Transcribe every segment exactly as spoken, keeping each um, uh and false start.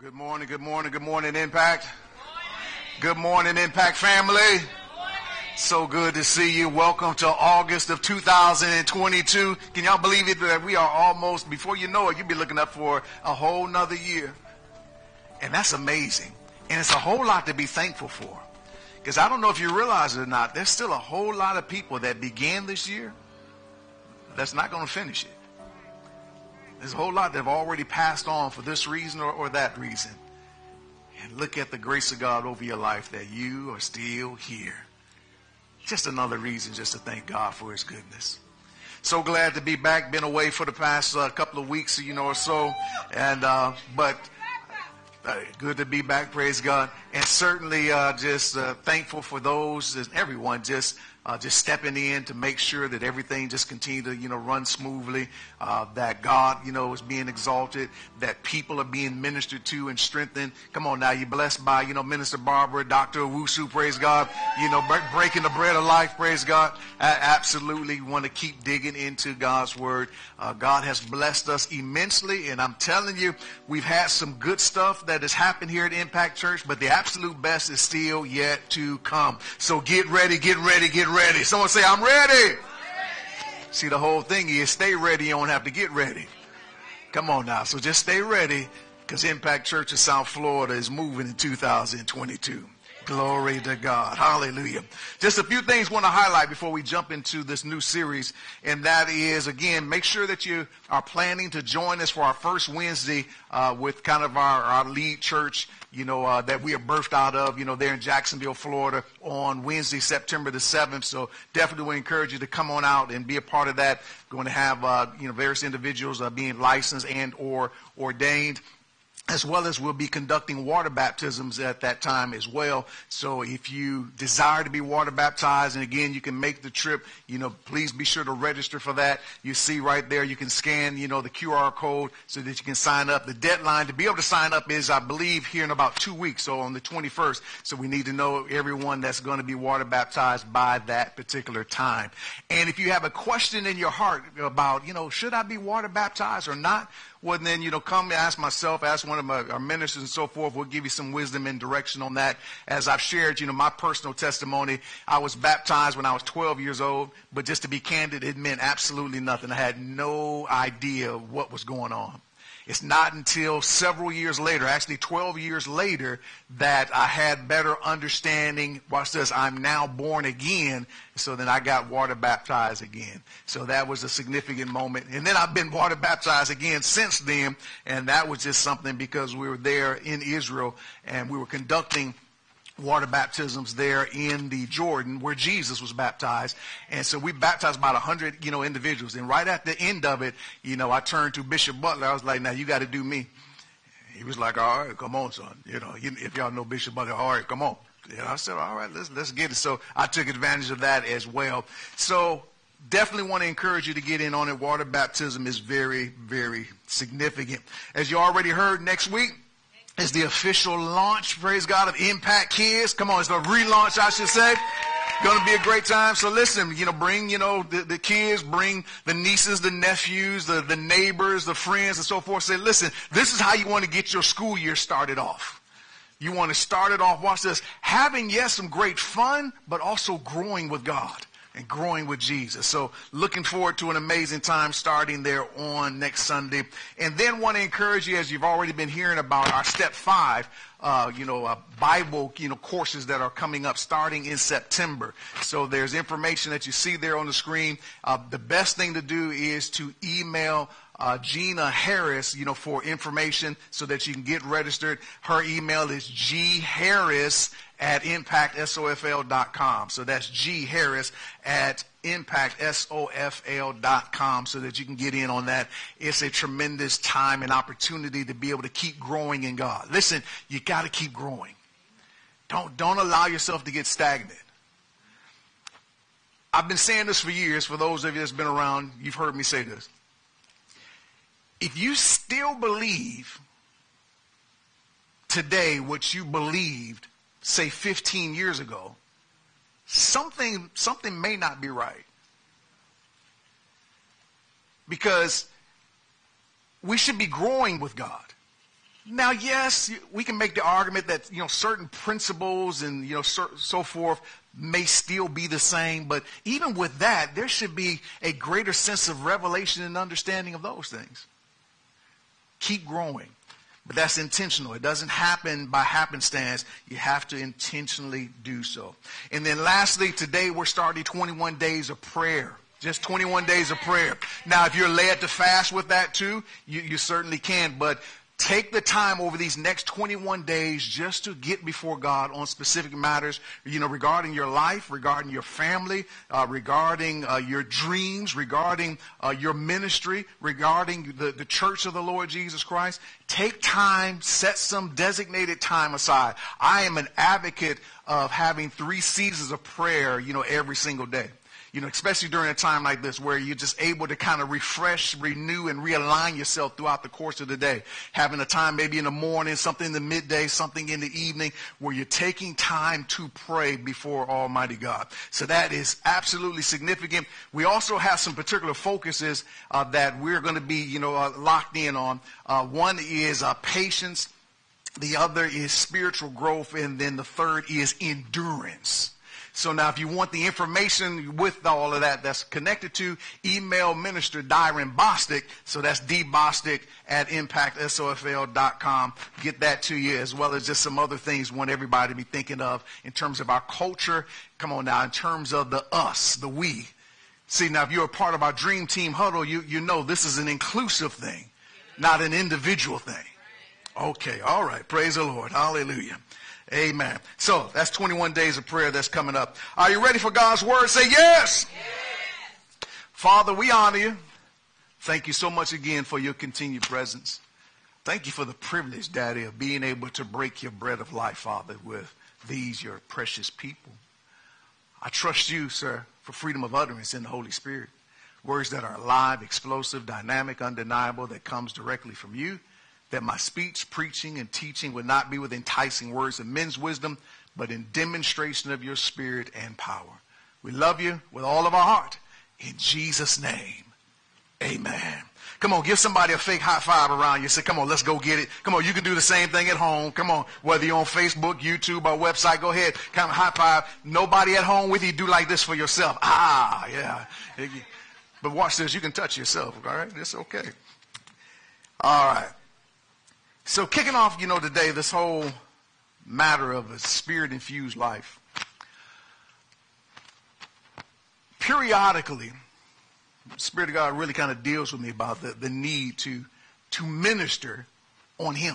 Good morning, good morning, good morning, Impact. Good morning, Impact family. So good to see you. Welcome to August of two thousand twenty-two. Can y'all believe it that we are almost, before you know it, you'll be looking up for a whole nother year. And that's amazing. And it's a whole lot to be thankful for. Because I don't know if you realize it or not, there's still a whole lot of people that began this year that's not going to finish it. There's a whole lot that have already passed on for this reason or, or that reason. And look at the grace of God over your life that you are still here. Just another reason just to thank God for his goodness. So glad to be back. Been away for the past uh, couple of weeks, you know, or so. And, uh, but uh, good to be back, praise God. And certainly uh, just uh, thankful for those, everyone just Uh, just stepping in to make sure that everything just continue to, you know, run smoothly, uh, that God, you know, is being exalted, that people are being ministered to and strengthened. Come on now, you're blessed by, you know, Minister Barbara, Doctor Owusu, praise God, you know, breaking the bread of life, praise God. I absolutely want to keep digging into God's word. Uh, God has blessed us immensely, and I'm telling you, we've had some good stuff that has happened here at Impact Church, but the absolute best is still yet to come. So get ready, get ready, get ready. Ready. Someone say, I'm ready. I'm ready. See, the whole thing is stay ready. You don't have to get ready. Come on now. So just stay ready because Impact Church of South Florida is moving in two thousand twenty-two. Glory to God. Hallelujah. Just a few things I want to highlight before we jump into this new series. And that is, again, make sure that you are planning to join us for our first Wednesday uh, with kind of our, our lead church, you know, uh, that we are birthed out of, you know, there in Jacksonville, Florida on Wednesday, September the seventh. So definitely we encourage you to come on out and be a part of that. We're going to have, uh, you know, various individuals uh, being licensed and or ordained, as well as we'll be conducting water baptisms at that time as well. So if you desire to be water baptized, and again, you can make the trip, you know, please be sure to register for that. You see right there, you can scan, you know, the Q R code so that you can sign up. The deadline to be able to sign up is, I believe, here in about two weeks, so on the twenty-first. So we need to know everyone that's going to be water baptized by that particular time. And if you have a question in your heart about, you know, should I be water baptized or not? Well, then, you know, come ask myself, ask one of my, our ministers and so forth. We'll give you some wisdom and direction on that. As I've shared, you know, my personal testimony, I was baptized when I was twelve years old. But just to be candid, it meant absolutely nothing. I had no idea what was going on. It's not until several years later, actually twelve years later, that I had better understanding. Watch this, I'm now born again. So then I got water baptized again. So that was a significant moment. And then I've been water baptized again since then. And that was just something because we were there in Israel and we were conducting water baptisms there in the Jordan where Jesus was baptized. And so we baptized about a hundred, you know, individuals. And right at the end of it, you know, I turned to Bishop Butler. I was like, now you got to do me. He was like, all right, come on, son. You know, if y'all know Bishop Butler, all right, come on. And I said, all right, let's, let's get it. So I took advantage of that as well. So definitely want to encourage you to get in on it. Water baptism is very, very significant. As you already heard, next week is the official launch, praise God, of Impact Kids. Come on, it's the relaunch, I should say. Going to be a great time. So listen, you know, bring, you know, the, the kids, bring the nieces, the nephews, the, the neighbors, the friends, and so forth. Say, listen, this is how you want to get your school year started off. You want to start it off, watch this, having, yes, some great fun, but also growing with God and growing with Jesus. So looking forward to an amazing time starting there on next Sunday. And then want to encourage you, as you've already been hearing about our Step five, uh, you know, uh, Bible, you know, courses that are coming up starting in September. So there's information that you see there on the screen. Uh, the best thing to do is to email Uh, Gina Harris, you know, for information so that you can get registered. Her email is g harris at impact sofl dot com. So that's G Harris at impact sofl dot com so that you can get in on that. It's a tremendous time and opportunity to be able to keep growing in God. Listen, you got to keep growing. Don't, don't allow yourself to get stagnant. I've been saying this for years. For those of you that's been around, you've heard me say this. If you still believe today what you believed, say fifteen years ago, something, something may not be right. Because we should be growing with God. Now, yes, we can make the argument that, you know, certain principles and, you know, so, so forth may still be the same. But even with that, there should be a greater sense of revelation and understanding of those things. Keep growing. But that's intentional. It doesn't happen by happenstance. You have to intentionally do so. And then lastly, today we're starting twenty-one days of prayer. Just twenty-one days of prayer. Now, if you're led to fast with that too, you, you certainly can. But take the time over these next twenty-one days just to get before God on specific matters, you know, regarding your life, regarding your family, uh, regarding uh, your dreams, regarding uh, your ministry, regarding the, the church of the Lord Jesus Christ. Take time, set some designated time aside. I am an advocate of having three seasons of prayer, you know, every single day. You know, especially during a time like this where you're just able to kind of refresh, renew, and realign yourself throughout the course of the day. Having a time maybe in the morning, something in the midday, something in the evening where you're taking time to pray before Almighty God. So that is absolutely significant. We also have some particular focuses uh, that we're going to be, you know, uh, locked in on. Uh, one is uh, patience. The other is spiritual growth. And then the third is endurance. So now if you want the information with all of that that's connected to, email Minister Dyron Bostic. So that's D Bostic at impact S O F L dot com. Get that to you, as well as just some other things we want everybody to be thinking of in terms of our culture. Come on now, in terms of the us, the we. See, now if you're a part of our Dream Team Huddle, you, you know this is an inclusive thing, not an individual thing. Okay, all right. Praise the Lord. Hallelujah. Amen. So that's twenty-one days of prayer that's coming up. Are you ready for God's word? Say yes. Yes. Father, we honor you. Thank you so much again for your continued presence. Thank you for the privilege, Daddy, of being able to break your bread of life, Father, with these, your precious people. I trust you, sir, for freedom of utterance in the Holy Spirit. Words that are alive, explosive, dynamic, undeniable, that comes directly from you. That my speech, preaching, and teaching would not be with enticing words of men's wisdom, but in demonstration of your spirit and power. We love you with all of our heart. In Jesus' name, amen. Come on, give somebody a fake high five around you. Say, come on, let's go get it. Come on, you can do the same thing at home. Come on, whether you're on Facebook, YouTube, or website, go ahead. Come on, high five. Nobody at home with you, do like this for yourself. Ah, yeah. But watch this. You can touch yourself, all right? It's okay. All right. So kicking off, you know, today, this whole matter of a spirit-infused life. Periodically, the Spirit of God really kind of deals with me about the, the need to, to minister on him.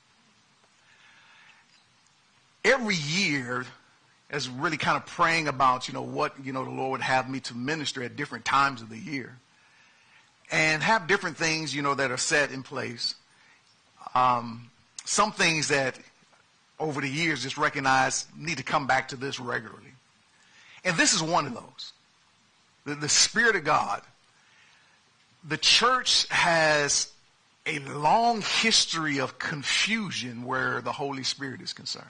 Every year, as really kind of praying about, you know, what, you know, the Lord would have me to minister at different times of the year. And have different things, you know, that are set in place. Um, some things that over the years just recognize need to come back to this regularly. And this is one of those. The, the Spirit of God. The church has a long history of confusion where the Holy Spirit is concerned.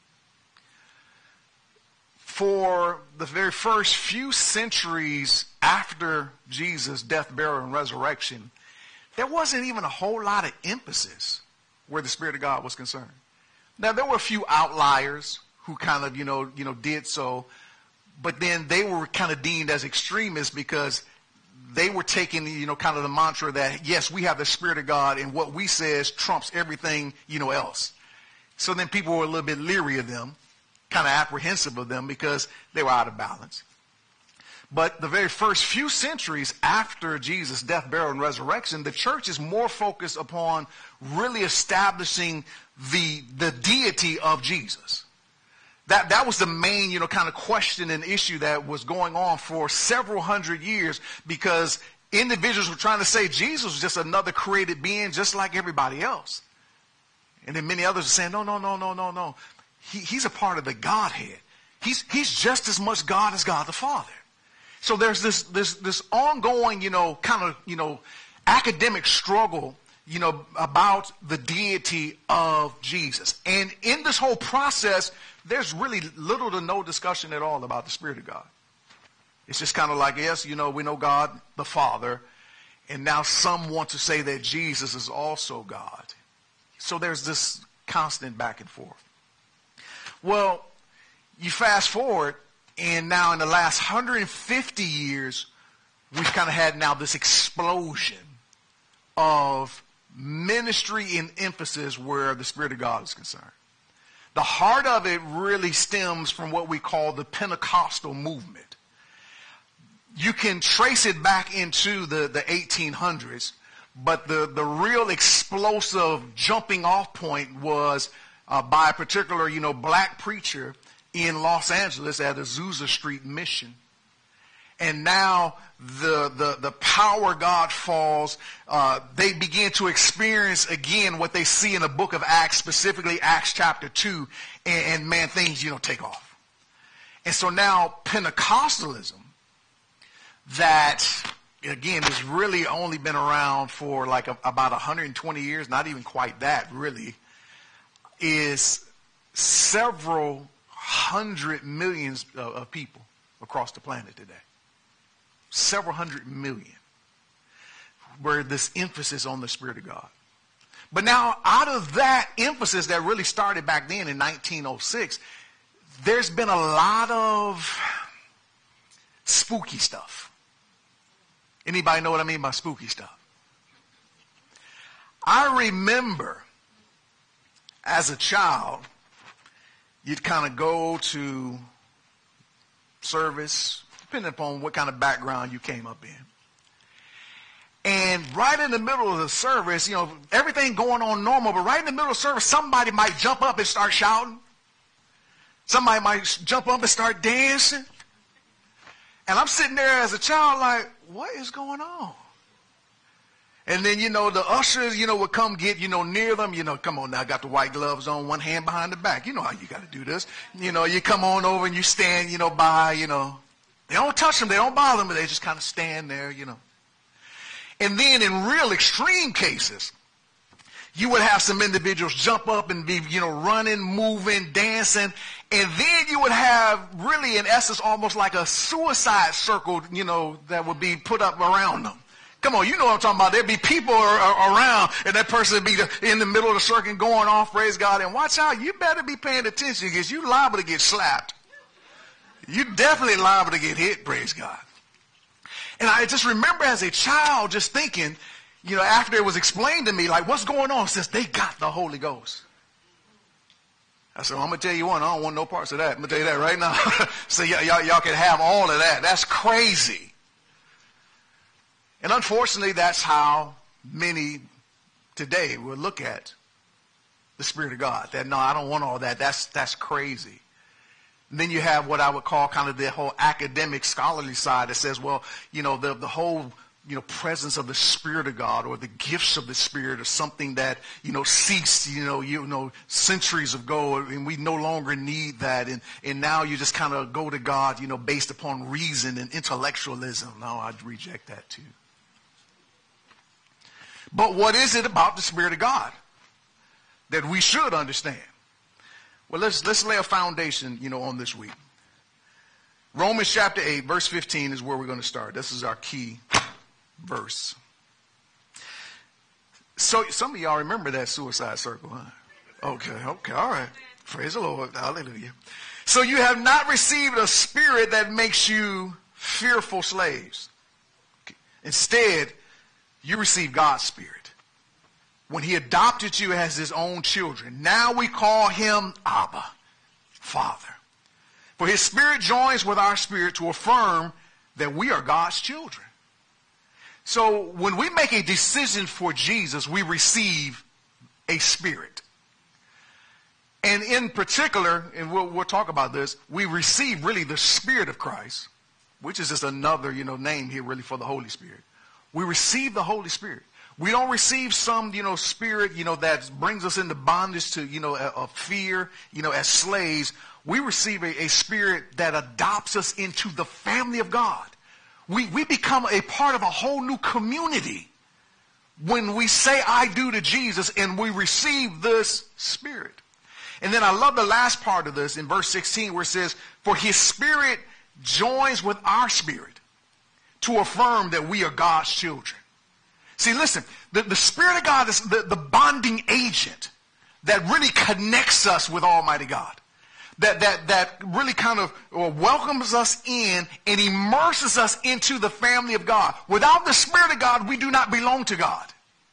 For the very first few centuries after Jesus' death, burial, and resurrection, there wasn't even a whole lot of emphasis where the Spirit of God was concerned. Now, there were a few outliers who kind of, you know, you know, did so, but then they were kind of deemed as extremists because they were taking, you know, kind of the mantra that, yes, we have the Spirit of God and what we says trumps everything, you know, else. So then people were a little bit leery of them, kind of apprehensive of them because they were out of balance. But the very first few centuries after Jesus' death, burial, and resurrection, the church is more focused upon really establishing the, the deity of Jesus. That, that was the main, you know, kind of question and issue that was going on for several hundred years because individuals were trying to say Jesus was just another created being just like everybody else. And then many others are saying, no, no, no, no, no, no. He, he's a part of the Godhead. He's, he's just as much God as God the Father. So there's this, this, this ongoing, you know, kind of, you know, academic struggle, you know, about the deity of Jesus. And in this whole process, there's really little to no discussion at all about the Spirit of God. It's just kind of like, yes, you know, we know God the Father, and now some want to say that Jesus is also God. So there's this constant back and forth. Well, you fast forward, and now in the last one hundred fifty years, we've kind of had now this explosion of ministry and emphasis where the Spirit of God is concerned. The heart of it really stems from what we call the Pentecostal movement. You can trace it back into the, the eighteen hundreds, but the, the real explosive jumping off point was uh, by a particular, you know, black preacher in Los Angeles at Azusa Street Mission. And now the, the, the power of God falls. Uh, they begin to experience again what they see in the book of Acts, specifically Acts chapter two. And, and man, things, you know, take off. And so now Pentecostalism, that again has really only been around for like a, about one hundred twenty years, not even quite that really, is several hundred millions of, of people across the planet today. Several hundred million, where this emphasis on the Spirit of God. But now out of that emphasis that really started back then in nineteen oh six, there's been a lot of spooky stuff. Anybody know what I mean by spooky stuff? I remember as a child, you'd kind of go to service, depending upon what kind of background you came up in. And right in the middle of the service, you know, everything going on normal, but right in the middle of the service, somebody might jump up and start shouting. Somebody might jump up and start dancing. And I'm sitting there as a child like, what is going on? And then, you know, the ushers, you know, would come get, you know, near them. You know, come on now, I got the white gloves on, one hand behind the back. You know how you got to do this. You know, you come on over and you stand, you know, by, you know. They don't touch them. They don't bother them. But they just kind of stand there, you know. And then in real extreme cases, you would have some individuals jump up and be, you know, running, moving, dancing. And then you would have really, in essence, almost like a suicide circle, you know, that would be put up around them. Come on, you know what I'm talking about. There'd be people around, and that person would be in the middle of the circle going off, praise God. And watch out, you better be paying attention because you're liable to get slapped. You're definitely liable to get hit, praise God. And I just remember as a child just thinking, you know, after it was explained to me, like, what's going on since they got the Holy Ghost? I said, well, I'm going to tell you one, I don't want no parts of that. I'm going to tell you that right now. So y- y- y'all can have all of that. That's crazy. And unfortunately, that's how many today will look at the Spirit of God. That, no, I don't want all that. That's, that's crazy. And then you have what I would call kind of the whole academic scholarly side that says, well, you know, the, the whole, you know, presence of the Spirit of God or the gifts of the Spirit or something that, you know, ceased, you know, you know, centuries ago, and we no longer need that. And, and now you just kind of go to God, you know, based upon reason and intellectualism. No, I'd reject that too. But what is it about the Spirit of God that we should understand? Well, let's let's lay a foundation, you know, on this week. Romans chapter eight, verse fifteen is where we're going to start. This is our key verse. So some of y'all remember that suicide circle, huh? Okay, okay, all right. Praise the Lord. Hallelujah. So you have not received a spirit that makes you fearful slaves. Instead, you receive God's Spirit when he adopted you as his own children. Now we call him Abba, Father. For his Spirit joins with our spirit to affirm that we are God's children. So when we make a decision for Jesus, we receive a spirit. And in particular, and we'll, we'll talk about this, we receive really the Spirit of Christ, which is just another, you know, name here really for the Holy Spirit. We receive the Holy Spirit. We don't receive some, you know, spirit, you know, that brings us into bondage to, you know, of fear, you know, as slaves. We receive a, a spirit that adopts us into the family of God. We, we become a part of a whole new community when we say I do to Jesus and we receive this Spirit. And then I love the last part of this in verse sixteen where it says, for his Spirit joins with our spirit to affirm that we are God's children. See, listen, the, the Spirit of God is the, the bonding agent that really connects us with Almighty God. That, that, that really kind of welcomes us in and immerses us into the family of God. Without the Spirit of God, we do not belong to God.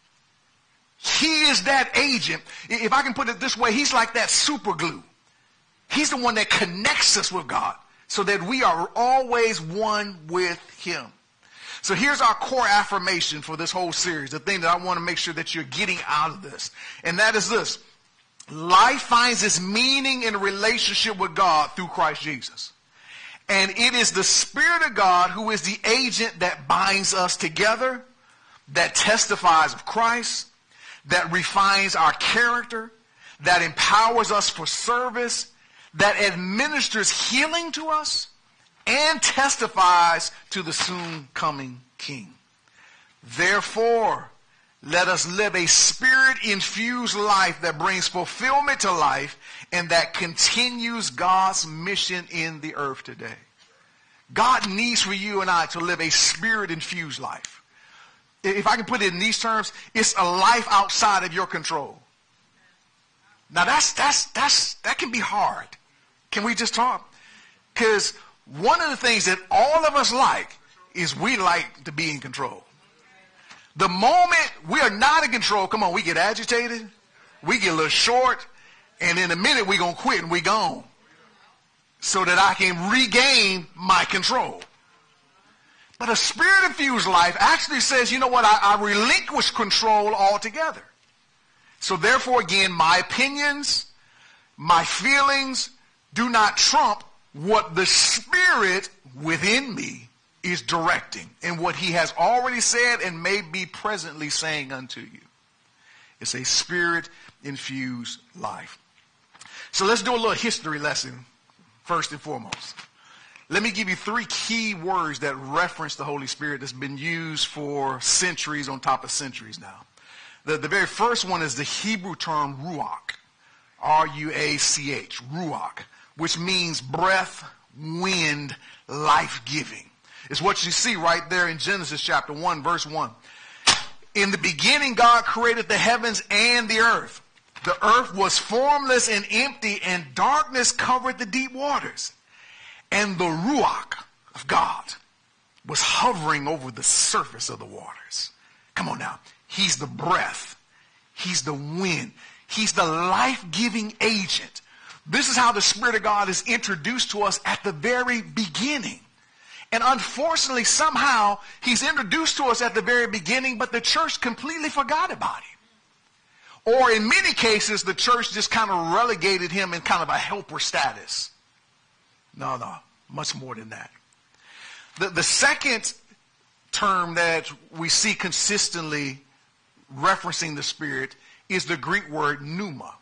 He is that agent. If I can put it this way, he's like that super glue. He's the one that connects us with God so that we are always one with him. So here's our core affirmation for this whole series, the thing that I want to make sure that you're getting out of this. And that is this. Life finds its meaning in a relationship with God through Christ Jesus. And it is the Spirit of God who is the agent that binds us together, that testifies of Christ, that refines our character, that empowers us for service, that administers healing to us, and testifies to the soon coming King. Therefore, let us live a Spirit-infused life that brings fulfillment to life and that continues God's mission in the earth today. God needs for you and I to live a Spirit-infused life. If I can put it in these terms, it's a life outside of your control. Now that's that's that's that can be hard. Can we just talk? Because one of the things that all of us like is we like to be in control. The moment we are not in control, come on, we get agitated, we get a little short, and in a minute we're going to quit and we're gone so that I can regain my control. But a Spirit-infused life actually says, you know what, I, I relinquish control altogether. So therefore, again, my opinions, my feelings do not trump what the Spirit within me is directing and what he has already said and may be presently saying unto you. It's a Spirit-infused life. So let's do a little history lesson first and foremost. Let me give you three key words that reference the Holy Spirit that's been used for centuries on top of centuries now. The, the very first one is the Hebrew term ruach, R U A C H, ruach, which means breath, wind, life-giving. It's what you see right there in Genesis chapter one, verse one. In the beginning, God created the heavens and the earth. The earth was formless and empty, and darkness covered the deep waters. And the ruach of God was hovering over the surface of the waters. Come on now. He's the breath. He's the wind. He's the life-giving agent. This is how the Spirit of God is introduced to us at the very beginning. And unfortunately, somehow, he's introduced to us at the very beginning, but the church completely forgot about him. Or in many cases, the church just kind of relegated him in kind of a helper status. No, no, much more than that. The, the second term that we see consistently referencing the Spirit is the Greek word pneuma.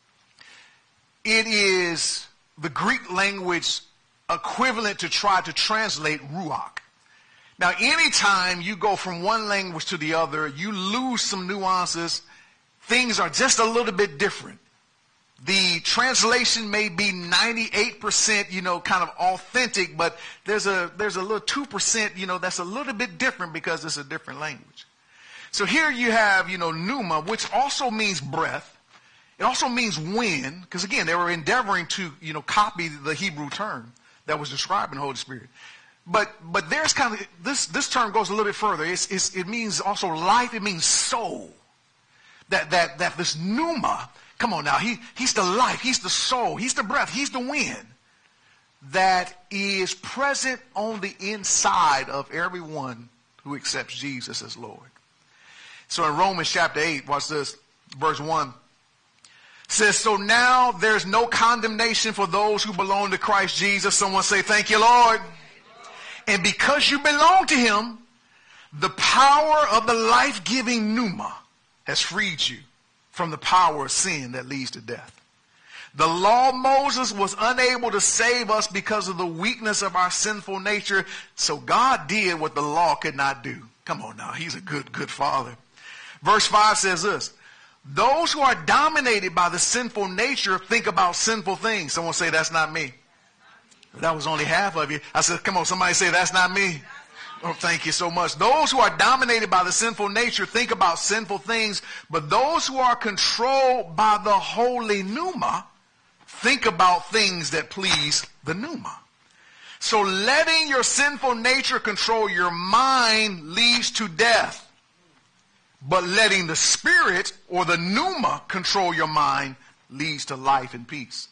It is the Greek language equivalent to try to translate ruach. Now, anytime you go from one language to the other, you lose some nuances. Things are just a little bit different. The translation may be ninety-eight percent, you know, kind of authentic, but there's a there's a little two percent, you know, that's a little bit different because it's a different language. So here you have, you know, pneuma, which also means breath. It also means wind, because again, they were endeavoring to, you know, copy the Hebrew term that was describing the Holy Spirit. But but there's kind of, this, this term goes a little bit further. It's, it's, it means also life. It means soul. That, that, that this pneuma, come on now, he, he's the life. He's the soul. He's the breath. He's the wind that is present on the inside of everyone who accepts Jesus as Lord. So in Romans chapter eight, watch this, verse one. Says, so now there's no condemnation for those who belong to Christ Jesus. Someone say, thank you, Lord. And because you belong to him, the power of the life-giving pneuma has freed you from the power of sin that leads to death. The law of Moses was unable to save us because of the weakness of our sinful nature. So God did what the law could not do. Come on now. He's a good, good father. Verse five says this. Those who are dominated by the sinful nature think about sinful things. Someone say, that's not me. That was only half of you. I said, come on, somebody say, that's not me. Oh, thank you so much. Those who are dominated by the sinful nature think about sinful things, but those who are controlled by the holy pneuma think about things that please the pneuma. So letting your sinful nature control your mind leads to death, but letting the spirit or the pneuma control your mind leads to life and peace.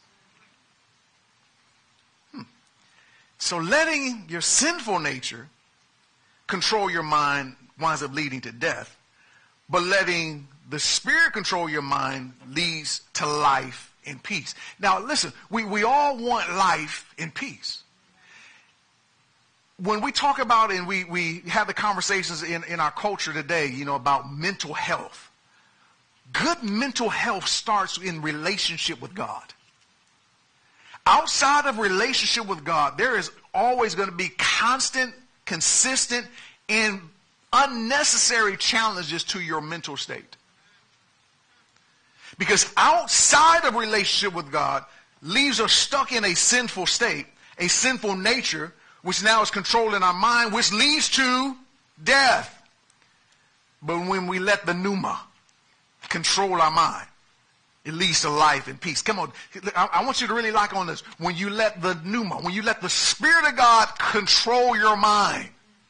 Hmm. So letting your sinful nature control your mind winds up leading to death, but letting the spirit control your mind leads to life and peace. Now listen, we, we all want life and peace. When we talk about and we, we have the conversations in, in our culture today, you know, about mental health, good mental health starts in relationship with God. Outside of relationship with God, there is always going to be constant, consistent, and unnecessary challenges to your mental state. Because outside of relationship with God leaves us stuck in a sinful state, a sinful nature, which now is controlling our mind, which leads to death. But when we let the pneuma control our mind, it leads to life and peace. Come on, I, I want you to really lock on this. When you let the pneuma, when you let the Spirit of God control your mind,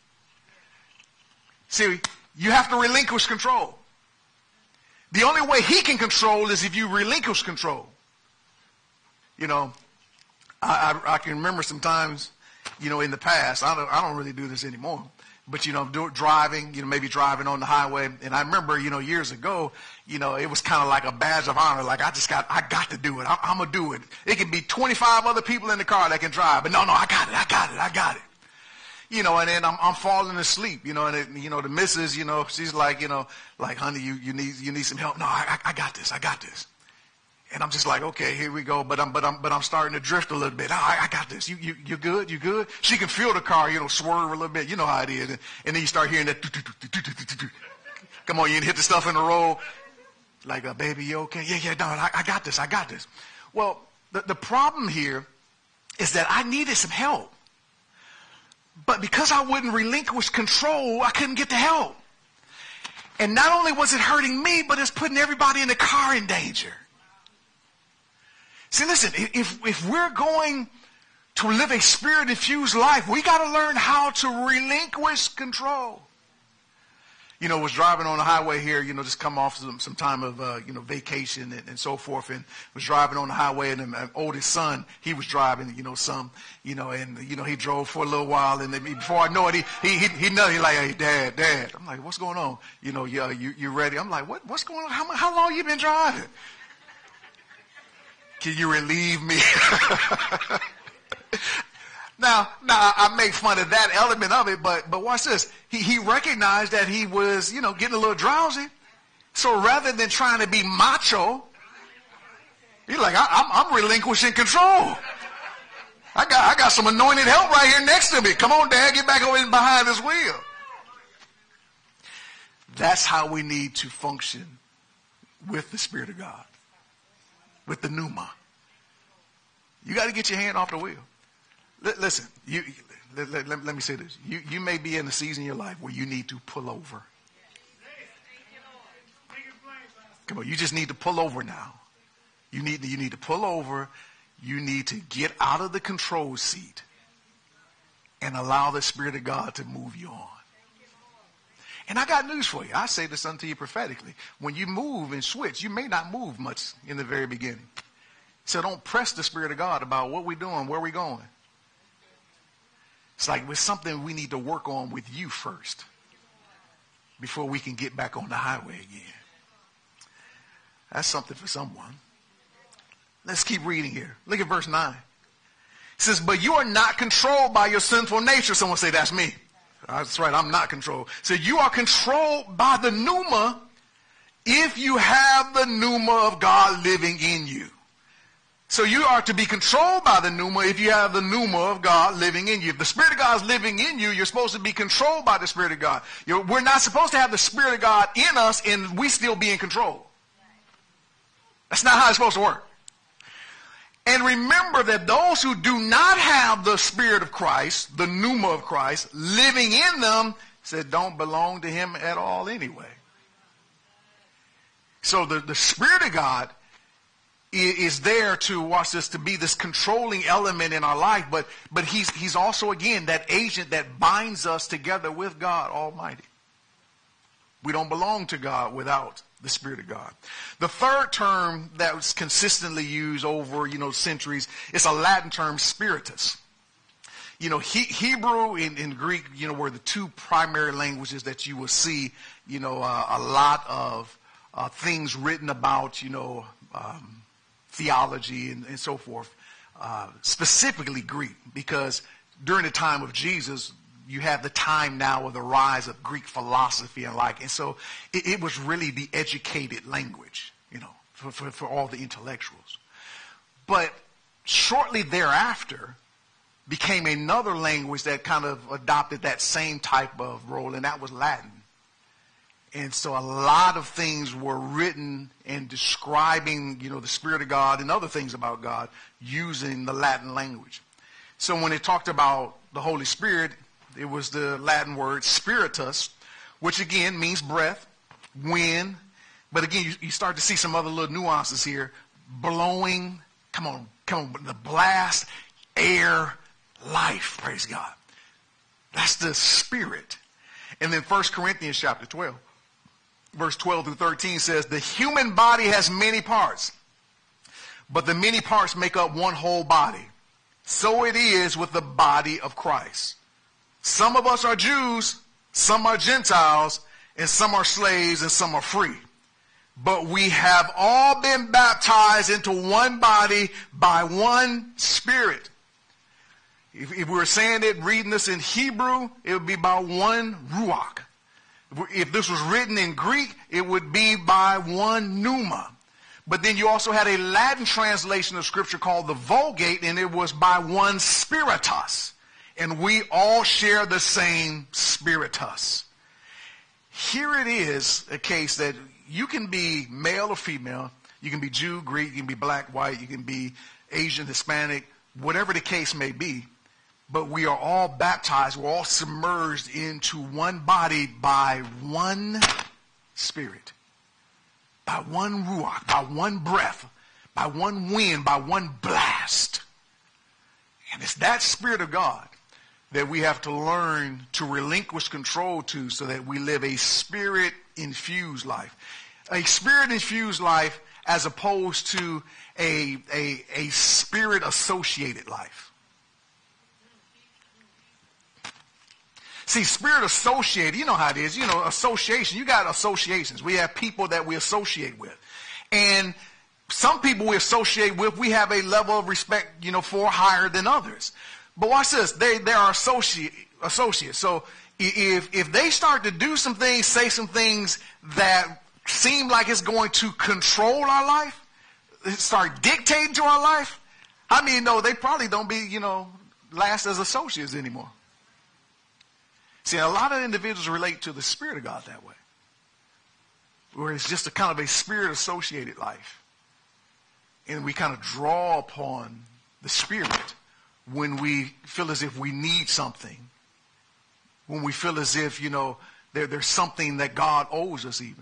see, you have to relinquish control. The only way he can control is if you relinquish control. You know, I, I, I can remember sometimes, you know, in the past, I don't, I don't really do this anymore, but, you know, do, driving, you know, maybe driving on the highway. And I remember, you know, years ago, you know, it was kind of like a badge of honor. Like, I just got, I got to do it. I, I'm going to do it. It can be twenty-five other people in the car that can drive, but no, no, I got it. I got it. I got it. You know, and then I'm, I'm falling asleep, you know, and, it, you know, the missus, you know, she's like, you know, like, honey, you, you need, you need some help. No, I, I got this. I got this. And I'm just like, okay, here we go. But I'm, but I'm, but I'm starting to drift a little bit. Oh, I, I got this. You, you, you good? You good? She can feel the car, you know, swerve a little bit. You know how it is. And, and then you start hearing that. Come on, you hit the stuff in the road. Like, uh, baby, you okay? Yeah, yeah, no, I, I got this. I got this. Well, the, the problem here is that I needed some help. But because I wouldn't relinquish control, I couldn't get the help. And not only was it hurting me, but it's putting everybody in the car in danger. See, listen, if, if we're going to live a spirit-infused life, we got to learn how to relinquish control. You know, was driving on the highway here, you know, just come off some, some time of, uh, you know, vacation and, and so forth, and was driving on the highway, and my oldest son, he was driving, you know, some, you know, and, you know, he drove for a little while, and then before I know it, he, he, he, he know, he like, hey, Dad, Dad. I'm like, what's going on? You know, yeah, you, you ready? I'm like, what, what's going on? How, how long you been driving? Can you relieve me? Now, now I make fun of that element of it, but but watch this. He he recognized that he was, you know, getting a little drowsy. So rather than trying to be macho, he's like, I, I'm I'm relinquishing control. I got I got some anointed help right here next to me. Come on, Dad, get back over in behind this wheel. That's how we need to function with the Spirit of God, with the pneuma. You got to get your hand off the wheel. Listen, you, let, let, let me say this. You, you may be in a season in your life where you need to pull over. Come on, you just need to pull over now. You need, you need to pull over. You need to get out of the control seat and allow the Spirit of God to move you on. And I got news for you. I say this unto you prophetically. When you move and switch, you may not move much in the very beginning. So don't press the Spirit of God about what we're doing, where we're going. It's like it's something we need to work on with you first before we can get back on the highway again. That's something for someone. Let's keep reading here. Look at verse nine. It says, but you are not controlled by your sinful nature. Someone say, that's me. That's right, I'm not controlled. So you are controlled by the pneuma if you have the pneuma of God living in you. So you are to be controlled by the pneuma if you have the pneuma of God living in you. If the Spirit of God is living in you, you're supposed to be controlled by the Spirit of God. You're, we're not supposed to have the Spirit of God in us and we still be in control. That's not how it's supposed to work. And remember that those who do not have the Spirit of Christ, the pneuma of Christ, living in them, said don't belong to him at all anyway. So the, the Spirit of God is, is there to, watch this, to be this controlling element in our life, but, but he's, he's also, again, that agent that binds us together with God Almighty. We don't belong to God without the Spirit of God. The third term that was consistently used over, you know, centuries, it's a Latin term, spiritus. You know, he, Hebrew and, and Greek, you know, were the two primary languages that you will see, you know, uh, a lot of uh, things written about, you know, um, theology and, and so forth. Uh, specifically Greek, because during the time of Jesus, you have the time now of the rise of Greek philosophy and like. And so it, it was really the educated language, you know, for, for, for all the intellectuals. But shortly thereafter became another language that kind of adopted that same type of role, and that was Latin. And so a lot of things were written and describing, you know, the Spirit of God and other things about God using the Latin language. So when it talked about the Holy Spirit, it was the Latin word spiritus, which again means breath, wind. But again, you, you start to see some other little nuances here. Blowing, come on, come on, the blast, air, life, praise God. That's the Spirit. And then First Corinthians chapter twelve, verse twelve through thirteen says, the human body has many parts, but the many parts make up one whole body. So it is with the body of Christ. Some of us are Jews, some are Gentiles, and some are slaves, and some are free. But we have all been baptized into one body by one Spirit. If, if we were saying it, reading this in Hebrew, it would be by one Ruach. If this was written in Greek, it would be by one pneuma. But then you also had a Latin translation of Scripture called the Vulgate, and it was by one spiritus. And we all share the same spiritus. Here it is, a case that you can be male or female. You can be Jew, Greek, you can be black, white, you can be Asian, Hispanic, whatever the case may be. But we are all baptized, we're all submerged into one body by one Spirit. By one Ruach, by one breath, by one wind, by one blast. And it's that Spirit of God that we have to learn to relinquish control to so that we live a Spirit-infused life. A Spirit-infused life as opposed to a, a, a Spirit-associated life. See, Spirit-associated, you know how it is. You know, association, you got associations. We have people that we associate with. And some people we associate with, we have a level of respect, you know, for higher than others. But watch this. They, they are associate, associates. So if, if they start to do some things, say some things that seem like it's going to control our life, start dictating to our life, I mean, no, they probably don't be, you know, last as associates anymore. See, a lot of individuals relate to the Spirit of God that way, where it's just a kind of a Spirit-associated life. And we kind of draw upon the Spirit when we feel as if we need something. When we feel as if, you know, there, there's something that God owes us even.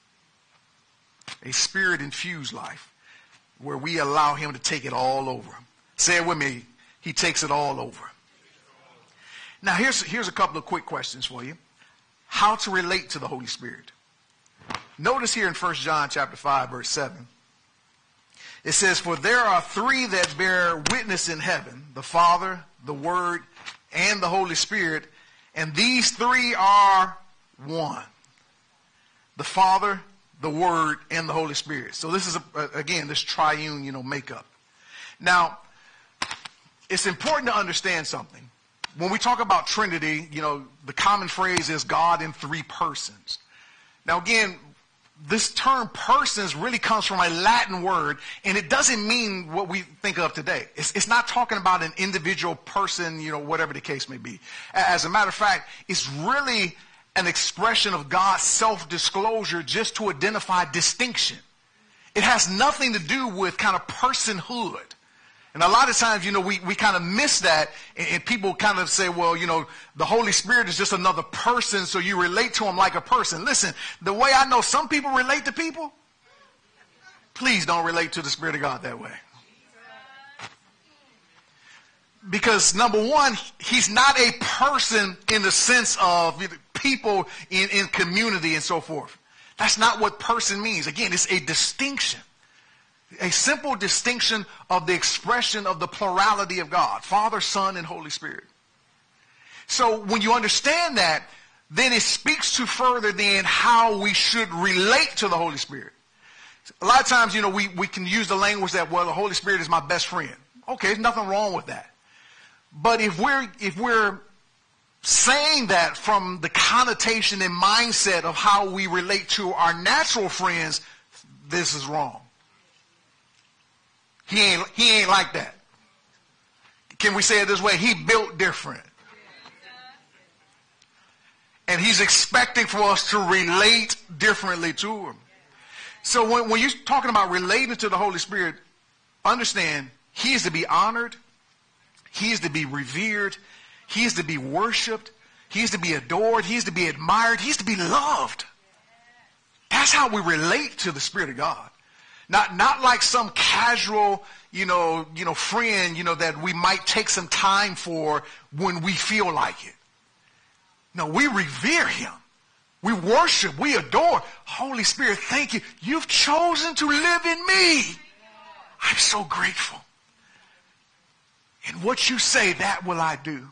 A Spirit-infused life where we allow him to take it all over. Say it with me. He takes it all over. Now, here's, here's a couple of quick questions for you. How to relate to the Holy Spirit. Notice here in First John chapter five, verse seven. It says, for there are three that bear witness in heaven, the Father, the Word, and the Holy Spirit, and these three are one. The Father, the Word, and the Holy Spirit. So this is, a, again, this triune, you know, makeup. Now, it's important to understand something. When we talk about Trinity, you know, the common phrase is God in three persons. Now, again, this term persons really comes from a Latin word, and it doesn't mean what we think of today. It's, it's not talking about an individual person, you know, whatever the case may be. As a matter of fact, it's really an expression of God's self-disclosure just to identify distinction. It has nothing to do with kind of personhood. And a lot of times, you know, we, we kind of miss that, and, and people kind of say, well, you know, the Holy Spirit is just another person, so you relate to him like a person. Listen, the way I know some people relate to people, please don't relate to the Spirit of God that way. Because number one, he's not a person in the sense of people in, in community and so forth. That's not what person means. Again, it's a distinction. A simple distinction of the expression of the plurality of God, Father, Son, and Holy Spirit. So when you understand that, then it speaks to further than how we should relate to the Holy Spirit. A lot of times, you know, we, we can use the language that, well, the Holy Spirit is my best friend. Okay, there's nothing wrong with that. But if we're, if we're saying that from the connotation and mindset of how we relate to our natural friends, this is wrong. He ain't, he ain't like that. Can we say it this way? He built different. And he's expecting for us to relate differently to him. So when, when you're talking about relating to the Holy Spirit, understand he is to be honored. He is to be revered. He is to be worshiped. He is to be adored. He is to be admired. He is to be loved. That's how we relate to the Spirit of God. Not, not like some casual, you know, you know, friend, you know, that we might take some time for when we feel like it. No, we revere him. We worship. We adore. Holy Spirit, thank you. You've chosen to live in me. I'm so grateful. And what you say, that will I do.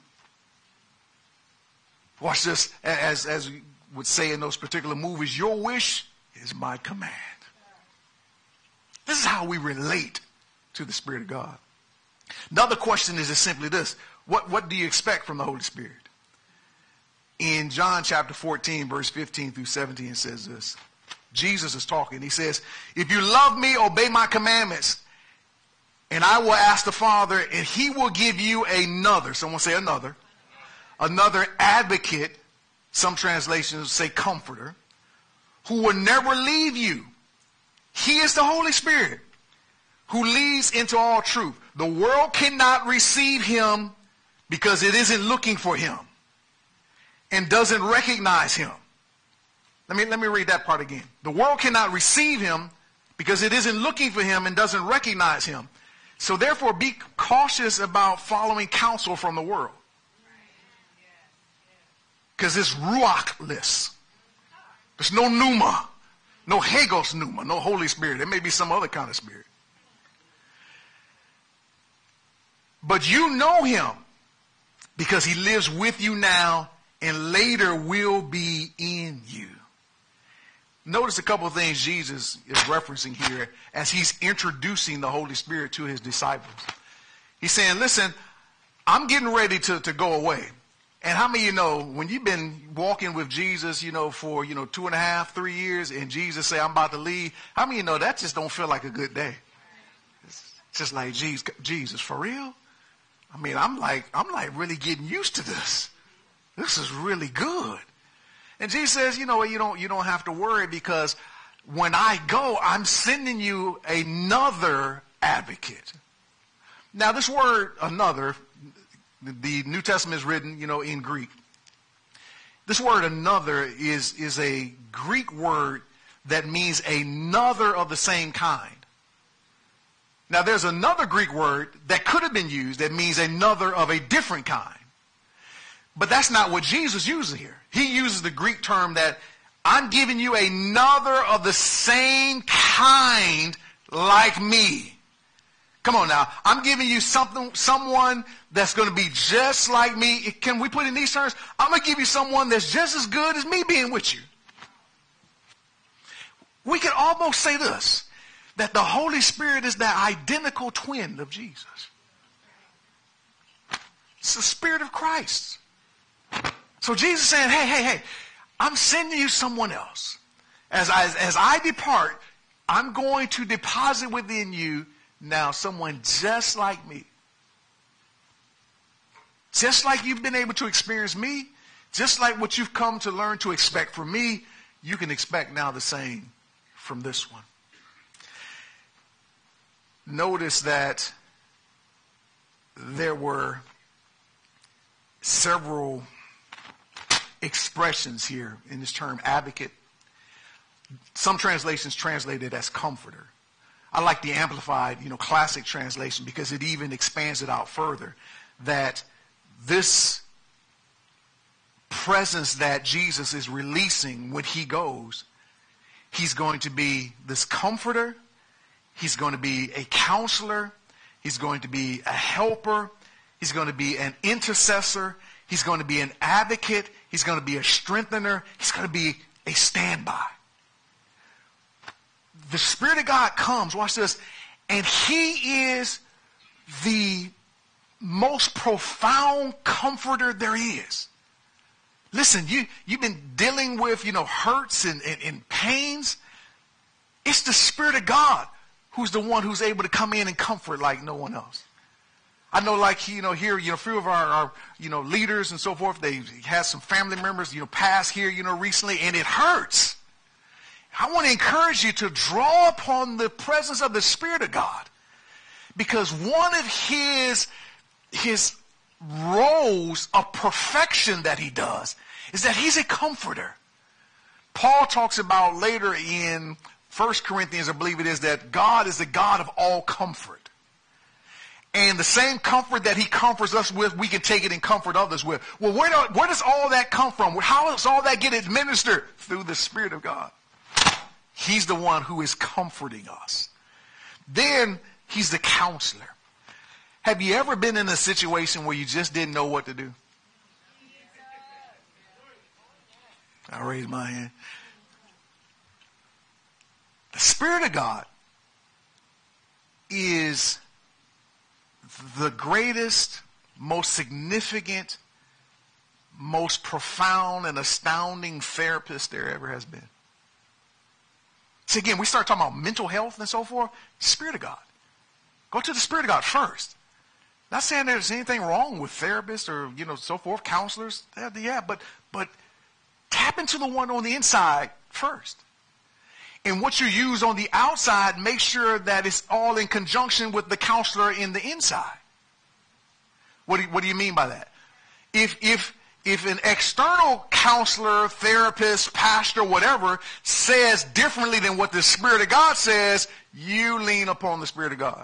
Watch this, as, as we would say in those particular movies, your wish is my command. This is how we relate to the Spirit of God. Another question is just simply this. What, what do you expect from the Holy Spirit? In John chapter fourteen, verse fifteen through seventeen, it says this. Jesus is talking. He says, if you love me, obey my commandments. And I will ask the Father, and he will give you another. Someone say another. Another advocate. Some translations say comforter. Who will never leave you. He is the Holy Spirit. Who leads into all truth. The world cannot receive him because it isn't looking for him. And doesn't recognize him. Let me, let me read that part again. The world cannot receive him because it isn't looking for him and doesn't recognize him. So therefore, be cautious about following counsel from the world. Because it's ruachless. There's no pneuma. No Hagos pneuma. No Holy Spirit. There may be some other kind of spirit. But you know him because he lives with you now and later will be in you. Notice a couple of things Jesus is referencing here as he's introducing the Holy Spirit to his disciples. He's saying, listen, I'm getting ready to, to go away. And how many of you know, when you've been walking with Jesus, you know, for, you know, two and a half, three years, and Jesus say, I'm about to leave, how many of you know that just don't feel like a good day? It's just like, Jesus, Jesus, for real? I mean, I'm like, I'm like really getting used to this. This is really good. And Jesus says, you know, you don't, you don't have to worry because when I go, I'm sending you another advocate. Now, this word, another, the New Testament is written, you know, in Greek. This word, another, is, is a Greek word that means another of the same kind. Now, there's another Greek word that could have been used that means another of a different kind. But that's not what Jesus uses here. He uses the Greek term that I'm giving you another of the same kind like me. Come on now. I'm giving you something, someone that's going to be just like me. Can we put it in these terms? I'm going to give you someone that's just as good as me being with you. We can almost say this, that the Holy Spirit is the identical twin of Jesus. It's the Spirit of Christ. So Jesus is saying, hey, hey, hey, I'm sending you someone else. As I, as I depart, I'm going to deposit within you now someone just like me. Just like you've been able to experience me, just like what you've come to learn to expect from me, you can expect now the same from this one. Notice that there were several expressions here in this term advocate. Some translations translate it as comforter. I like the Amplified, you know, classic translation because it even expands it out further, that this presence that Jesus is releasing when he goes, he's going to be this comforter, he's going to be a counselor, he's going to be a helper, he's going to be an intercessor, he's going to be an advocate, he's going to be a strengthener, he's going to be a standby. The Spirit of God comes, watch this, and he is the most profound comforter there is. Listen, you, you've been dealing with, you know, hurts and, and, and pains. It's the Spirit of God who's the one who's able to come in and comfort like no one else. I know, like, you know, here, you know, a few of our, our, you know, leaders and so forth, they had some family members, you know, pass here, you know, recently, and it hurts. I want to encourage you to draw upon the presence of the Spirit of God, because one of his, his roles of perfection that he does is that he's a comforter. Paul talks about later in First Corinthians, I believe it is, that God is the God of all comfort. And the same comfort that he comforts us with, we can take it and comfort others with. Well, where, do, where does all that come from? How does all that get administered? Through the Spirit of God. He's the one who is comforting us. Then he's the counselor. Have you ever been in a situation where you just didn't know what to do? I raise my hand. The Spirit of God is the greatest, most significant, most profound and astounding therapist there ever has been. See, again, we start talking about mental health and so forth. Spirit of God. Go to the Spirit of God first. Not saying there's anything wrong with therapists or, you know, so forth, counselors. Yeah, yeah, but, but tap into the one on the inside first. And what you use on the outside, make sure that it's all in conjunction with the counselor in the inside. What do you, what do you mean by that? If, if, if an external counselor, therapist, pastor, whatever, says differently than what the Spirit of God says, you lean upon the Spirit of God.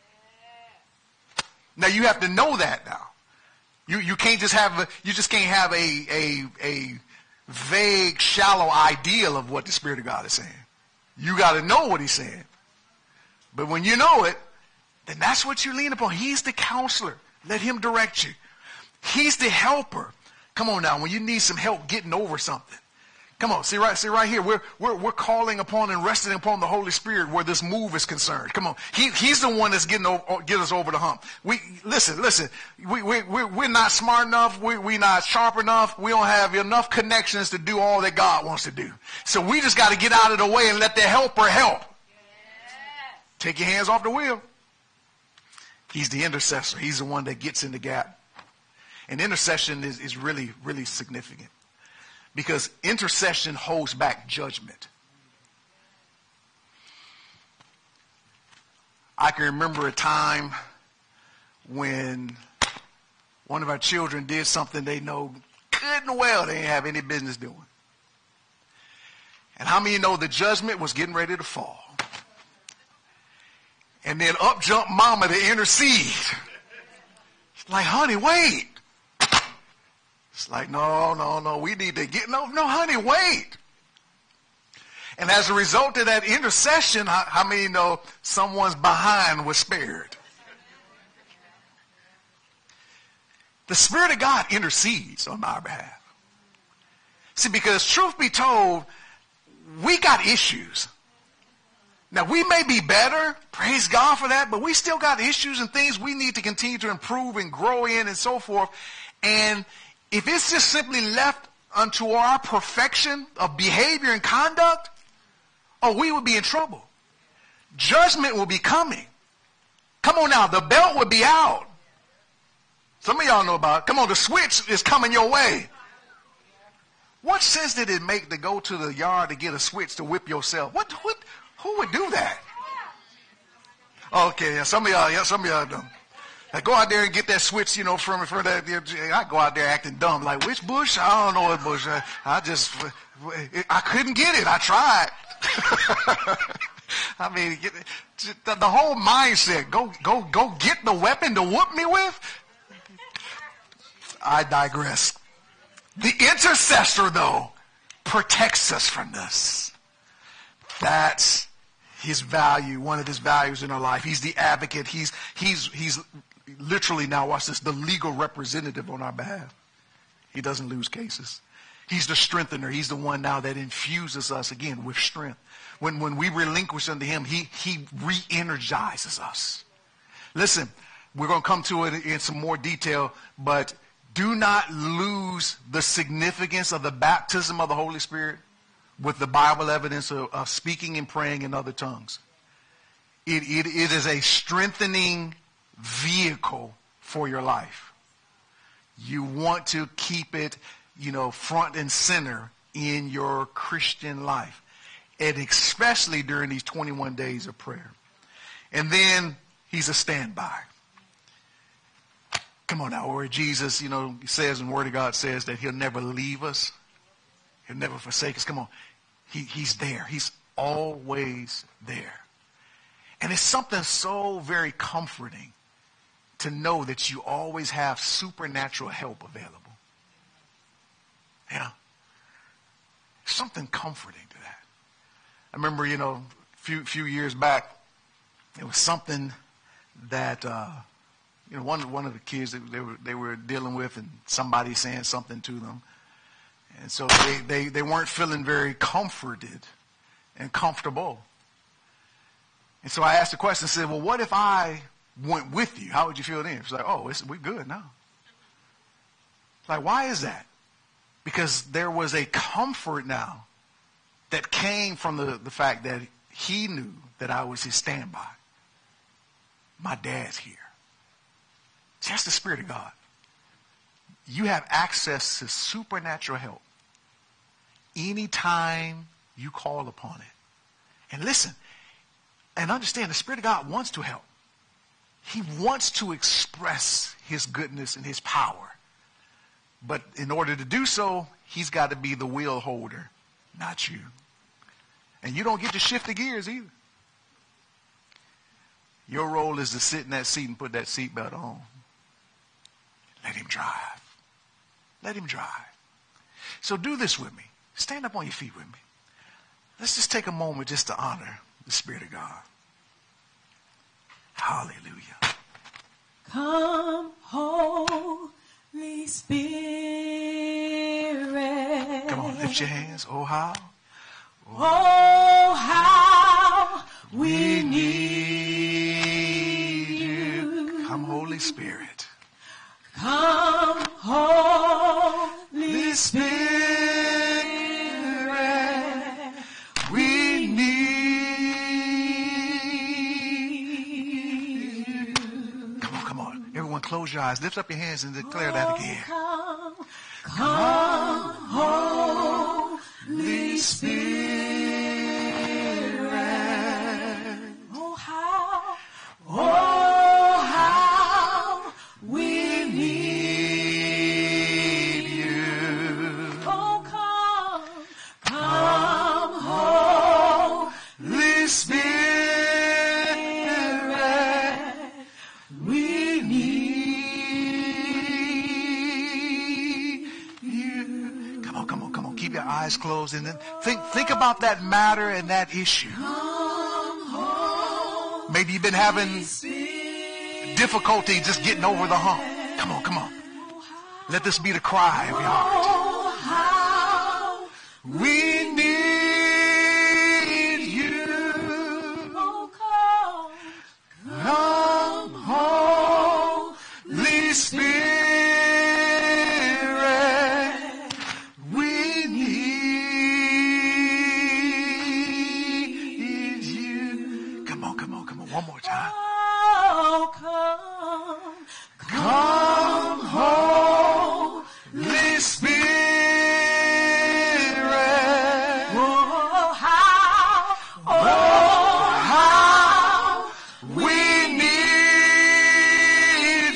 Now you have to know that now. You you can't just have a, you just can't have a a a vague, shallow ideal of what the Spirit of God is saying. You got to know what he's saying. But when you know it, then that's what you lean upon. He's the counselor. Let him direct you. He's the helper. Come on now, when you need some help getting over something. Come on, see right, see right here. We're, we're, we're calling upon and resting upon the Holy Spirit where this move is concerned. Come on. He, he's the one that's getting over, get us over the hump. We, listen, listen, we, we, we're, we're not smart enough. We, we're not sharp enough. We don't have enough connections to do all that God wants to do. So we just got to get out of the way and let the helper help. Take your hands off the wheel. He's the intercessor. He's the one that gets in the gap. And intercession is, is really, really significant. Because intercession holds back judgment. I can remember a time when one of our children did something they know good and well they didn't have any business doing. And how many know the judgment was getting ready to fall? And then up jumped mama to intercede. It's like, honey, wait. It's like, no, no, no, we need to get, no, no, honey, wait. And as a result of that intercession, how, how many know someone's behind was spared? The Spirit of God intercedes on our behalf. See, because truth be told, we got issues. Now, we may be better, praise God for that, but we still got issues and things we need to continue to improve and grow in and so forth. And if it's just simply left unto our perfection of behavior and conduct, oh, we would be in trouble. Judgment will be coming. Come on now, the belt will be out. Some of y'all know about it. Come on, the switch is coming your way. What sense did it make to go to the yard to get a switch to whip yourself? What, what, who would do that? Okay, yeah, some of y'all, yeah, some of y'all do. I go out there and get that switch, you know, from, from that. I go out there acting dumb. Like, which bush? I don't know what bush. I, I just, I couldn't get it. I tried. I mean, the, the whole mindset, go, go, go get the weapon to whoop me with. I digress. The intercessor, though, protects us from this. That's his value, one of his values in our life. He's the advocate. He's, he's, he's literally, now watch this, the legal representative on our behalf. He doesn't lose cases. He's the strengthener. He's the one now that infuses us again with strength. When, when we relinquish unto him, he, he re-energizes us. Listen, we're going to come to it in some more detail, but do not lose the significance of the baptism of the Holy Spirit with the Bible evidence of, of speaking and praying in other tongues. It, it, it is a strengthening vehicle for your life. You want to keep it, you know, front and center in your Christian life, and especially during these twenty-one days of prayer. And then he's a standby. Come on now, where Jesus, you know, says, and the Word of God says that he'll never leave us. He'll never forsake us. Come on. He, he's there. He's always there. And it's something so very comforting to know that you always have supernatural help available. Yeah. Something comforting to that. I remember, you know, a few, few years back, it was something that, uh, you know, one, one of the kids that they were, they were dealing with, and somebody saying something to them. And so they, they, they weren't feeling very comforted and comfortable. And so I asked the question, said, well, what if I went with you? How would you feel then? It's like, oh, it's, we're good now. Like, why is that? Because there was a comfort now that came from the, the fact that he knew that I was his standby. My dad's here. See, that's the Spirit of God. You have access to supernatural help anytime you call upon it. And listen, and understand, the Spirit of God wants to help. He wants to express his goodness and his power. But in order to do so, he's got to be the wheel holder, not you. And you don't get to shift the gears either. Your role is to sit in that seat and put that seatbelt on. Let him drive. Let him drive. So do this with me. Stand up on your feet with me. Let's just take a moment just to honor the Spirit of God. Hallelujah. Come, Holy Spirit. Come on, lift your hands. Oh, how. Oh, oh how we need you. Come, Holy Spirit. Come, Holy Spirit. We need you. Come on, come on. Everyone close your eyes. Lift up your hands and declare that again. Come, come, Holy Spirit. Oh, how, oh, how we need you. Oh, come, come, Holy Spirit. We need you. Come on, come on, come on. Keep your eyes closed and then think, think about that matter and that issue. Maybe you've been having difficulty just getting over the hump. Come on, come on. Let this be the cry of your heart. Oh, how We need you. oh, come, Come, Holy Spirit. We need you. Come on, come on, come on. One more time. oh, come, Come, Holy Spirit. oh, how, Oh, how we need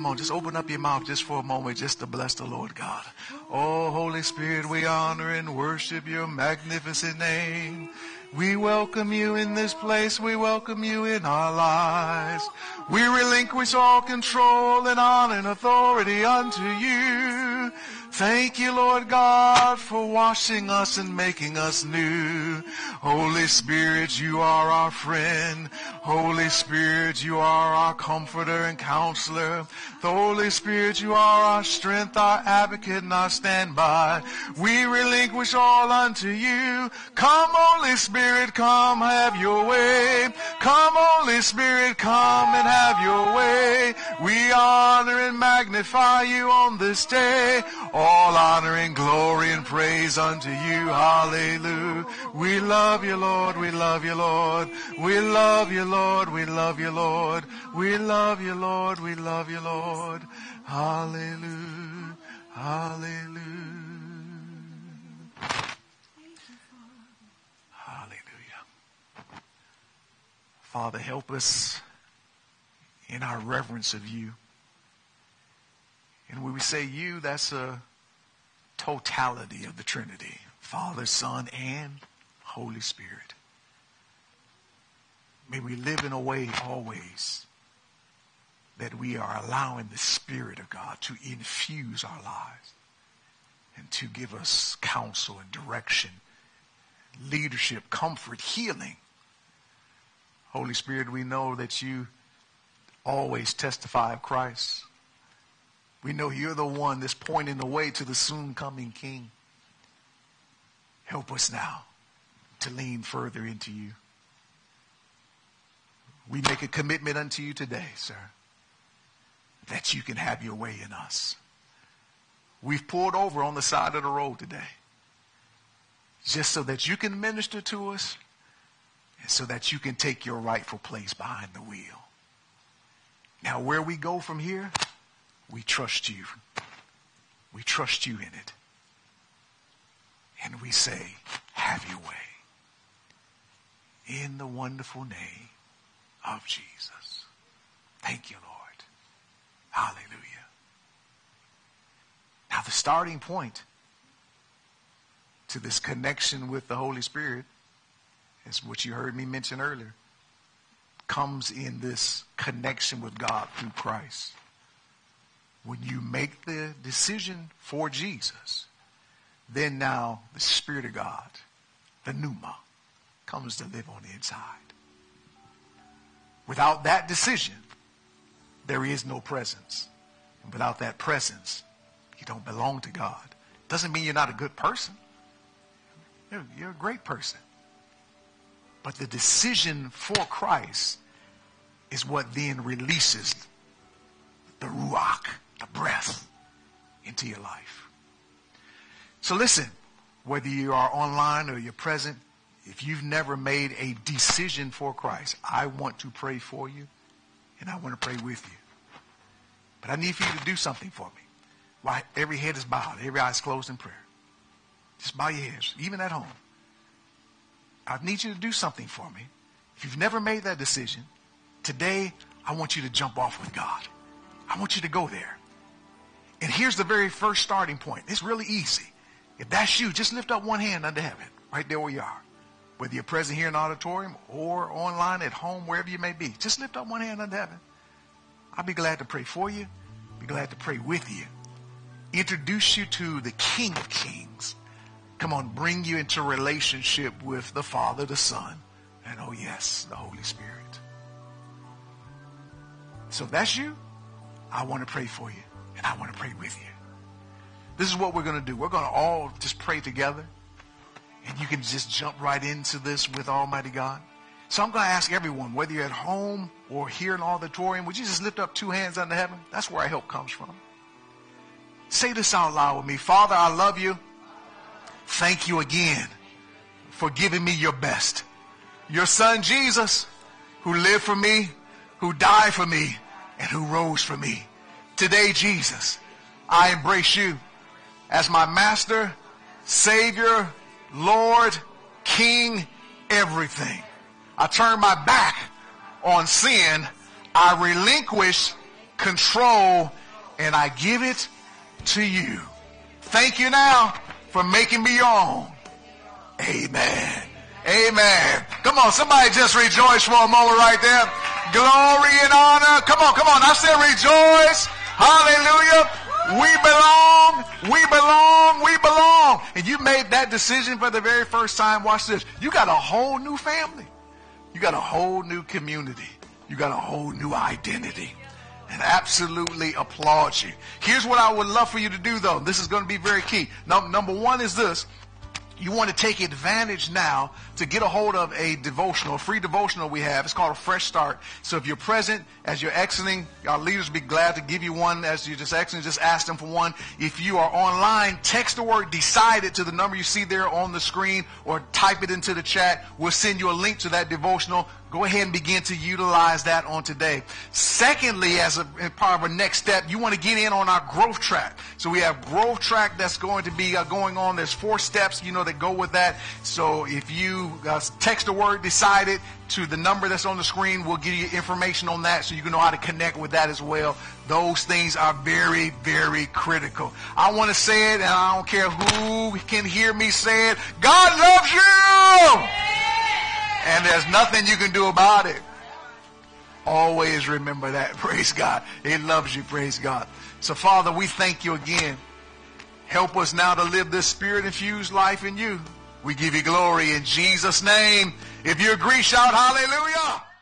Come on, just open up your mouth just for a moment, just to bless the Lord God. Oh, Holy Spirit, we honor and worship your magnificent name. We welcome you in this place. We welcome you in our lives. We relinquish all control and honor and authority unto you. Thank you, Lord God, for washing us and making us new. Holy Spirit, you are our friend. Holy Spirit, you are our comforter and counselor. The Holy Spirit, you are our strength, our advocate, and our standby. We relinquish all unto you. Come, Holy Spirit, come have your way. Come, Holy Spirit, come and have your way. We honor and magnify you on this day. All honor and glory and praise unto you. Hallelujah. We love you, Lord. We love you, Lord. We love you, Lord. We love you, Lord. We love you, Lord. We love you, Lord. Hallelujah. Hallelujah. Hallelujah. Father, help us in our reverence of you. And when we say you, that's a totality of the Trinity. Father, Son, and Holy Spirit. May we live in a way always that we are allowing the Spirit of God to infuse our lives and to give us counsel and direction, leadership, comfort, healing. Holy Spirit, we know that you always testify of Christ. We know you're the one that's pointing the way to the soon coming King. Help us now to lean further into you. We make a commitment unto you today, sir, that you can have your way in us. We've pulled over on the side of the road today just so that you can minister to us and so that you can take your rightful place behind the wheel. Now, where we go from here, we trust you. We trust you in it. And we say, have your way. In the wonderful name of Jesus. Thank you, Lord. Hallelujah. Now, the starting point to this connection with the Holy Spirit, is what you heard me mention earlier, comes in this connection with God through Christ. When you make the decision for Jesus, then now the Spirit of God, the pneuma, comes to live on the inside. Without that decision, there is no presence. And without that presence, you don't belong to God. Doesn't mean you're not a good person. You're, you're a great person. But the decision for Christ is what then releases the ruach, the breath, into your life. So listen, whether you are online or you're present, if you've never made a decision for Christ, I want to pray for you and I want to pray with you. But I need for you to do something for me. While every head is bowed, every eye is closed in prayer. Just bow your heads, even at home. I need you to do something for me. If you've never made that decision, today I want you to jump off with God. I want you to go there. And here's the very first starting point. It's really easy. If that's you, just lift up one hand unto heaven, right there where you are. Whether you're present here in the auditorium or online at home, wherever you may be, just lift up one hand unto heaven. I'll be glad to pray for you. Be glad to pray with you. Introduce you to the King of Kings. Come on, bring you into relationship with the Father, the Son, and oh yes, the Holy Spirit. So if that's you, I want to pray for you, and I want to pray with you. This is what we're going to do. We're going to all just pray together, and you can just jump right into this with Almighty God. So I'm going to ask everyone, whether you're at home or here in the auditorium, would you just lift up two hands unto heaven? That's where our help comes from. Say this out loud with me. Father, I love you. Thank you again for giving me your best. Your son Jesus, who lived for me, who died for me, and who rose for me. Today, Jesus, I embrace you as my master, Savior, Lord, King, everything. I turn my back on sin. I relinquish control, and I give it to you. Thank you now for making me your own. Amen. Amen. Come on, somebody just rejoice for a moment right there. Glory and honor. Come on, come on. I said rejoice. Hallelujah. We belong. We belong. We belong. And you made that decision for the very first time. Watch this. You got a whole new family. You got a whole new community. You got a whole new identity. And absolutely applaud you. Here's what I would love for you to do, though. This is going to be very key. Now, number one is this. You want to take advantage now to get a hold of a devotional, a free devotional we have. It's called A Fresh Start. So if you're present, as you're exiting, our leaders will be glad to give you one as you're just exiting. Just ask them for one. If you are online, text the word DECIDED to the number you see there on the screen or type it into the chat. We'll send you a link to that devotional. Go ahead and begin to utilize that on today. Secondly, as a part of our next step, you want to get in on our growth track. So we have growth track that's going to be uh, going on. There's four steps, you know, that go with that. So if you uh, text the word DECIDED to the number that's on the screen, we'll give you information on that so you can know how to connect with that as well. Those things are very, very critical. I want to say it, and I don't care who can hear me say it. God loves you! And there's nothing you can do about it. Always remember that. Praise God. He loves you. Praise God. So, Father, we thank you again. Help us now to live this Spirit-infused life in you. We give you glory in Jesus' name. If you agree, shout hallelujah.